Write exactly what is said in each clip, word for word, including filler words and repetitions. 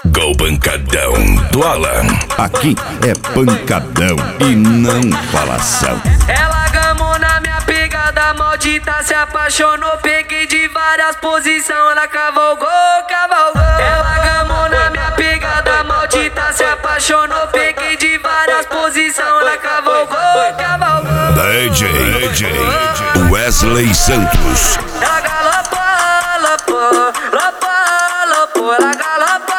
Go Pancadão do Alan. Aqui é pancadão e não falação. Ela gamou na minha pegada maldita, se apaixonou, peguei de várias posições, ela cavalgou, cavalgou. Ela gamou na minha pegada maldita, se apaixonou, peguei de várias posições, ela cavalgou, cavalgou. D J, D J Wesley Santos. Ela galopou, lopou, lopou, lopou, ela galopou.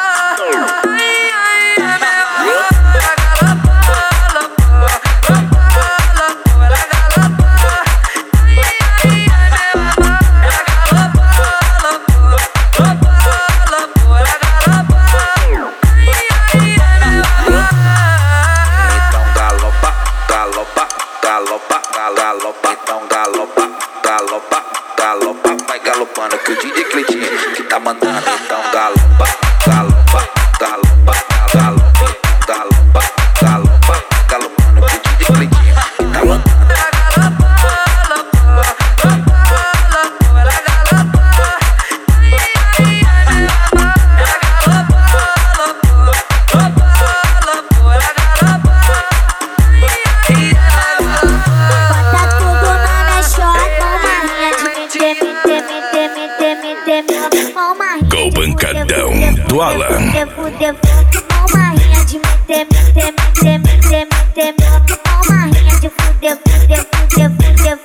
Galopa, galopa, então galopa, galopa, galopa, vai galopando que o D J Cleitinho que tá mandando, então galopa, galopa, galopa, galopa, galopa, galopa, galopando que o D J Cleitinho que tá mandando. Go Pancadão do Alan. Uma rinha de meter, meter, meter, meter, meter. Uma rinha de fuder, fuder, fuder, fuder.